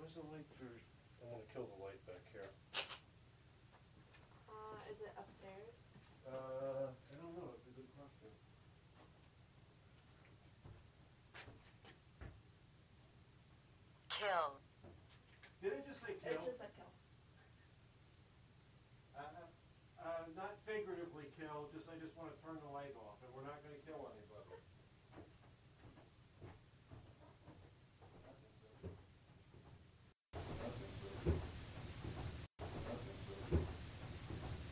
Where's the light for, I'm gonna kill the light back here. Is it upstairs? I don't know, it's a good question. Kill. Did I just say It kill? just said kill. Not figuratively kill, just I just want to turn the light off, and we're not gonna kill anything.